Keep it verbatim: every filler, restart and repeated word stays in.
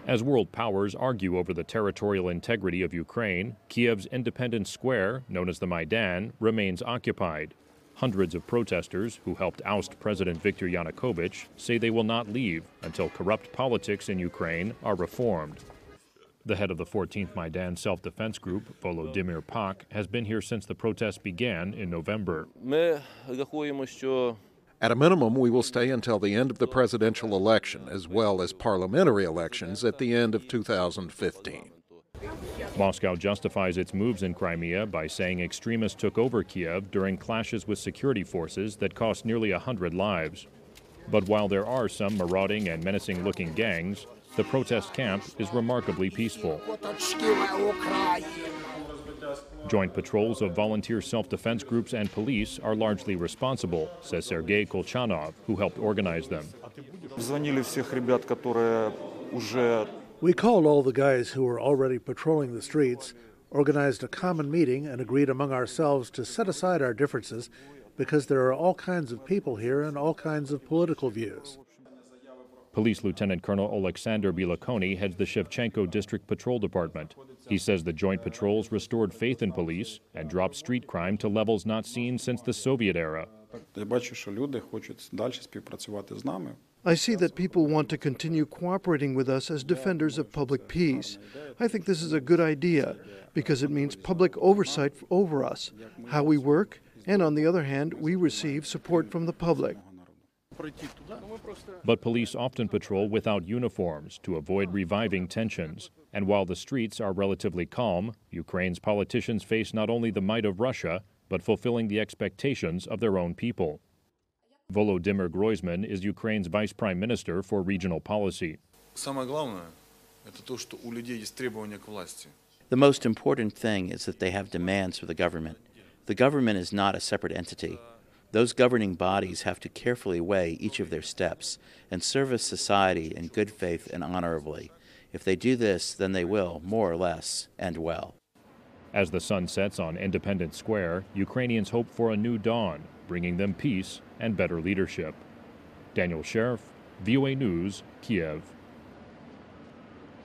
As world powers argue over the territorial integrity of Ukraine, Kiev's Independence Square, known as the Maidan, remains occupied. Hundreds of protesters who helped oust President Viktor Yanukovych say they will not leave until corrupt politics in Ukraine are reformed. The head of the fourteenth Maidan self-defense group, Volodymyr Pak, has been here since the protests began in November. At a minimum, we will stay until the end of the presidential election, as well as parliamentary elections at the end of two thousand fifteen. Moscow justifies its moves in Crimea by saying extremists took over Kiev during clashes with security forces that cost nearly one hundred lives. But while there are some marauding and menacing-looking gangs, the protest camp is remarkably peaceful. Joint patrols of volunteer self-defense groups and police are largely responsible, says Sergei Kolchanov, who helped organize them. We called all the guys who were already patrolling the streets, organized a common meeting, and agreed among ourselves to set aside our differences because there are all kinds of people here and all kinds of political views. Police Lieutenant Colonel Alexander Bilakony heads the Shevchenko District Patrol Department. He says the joint patrols restored faith in police and dropped street crime to levels not seen since the Soviet era. I see that people want to continue cooperating with us as defenders of public peace. I think this is a good idea because it means public oversight over us, how we work, and on the other hand, we receive support from the public. But police often patrol without uniforms to avoid reviving tensions. And while the streets are relatively calm, Ukraine's politicians face not only the might of Russia, but fulfilling the expectations of their own people. Volodymyr Groysman is Ukraine's vice prime minister for regional policy. The most important thing is that they have demands for the government. The government is not a separate entity. Those governing bodies have to carefully weigh each of their steps and service society in good faith and honorably. If they do this, then they will, more or less, end well. As the sun sets on Independence Square, Ukrainians hope for a new dawn, bringing them peace and better leadership. Daniel Sheriff, V O A News, Kiev.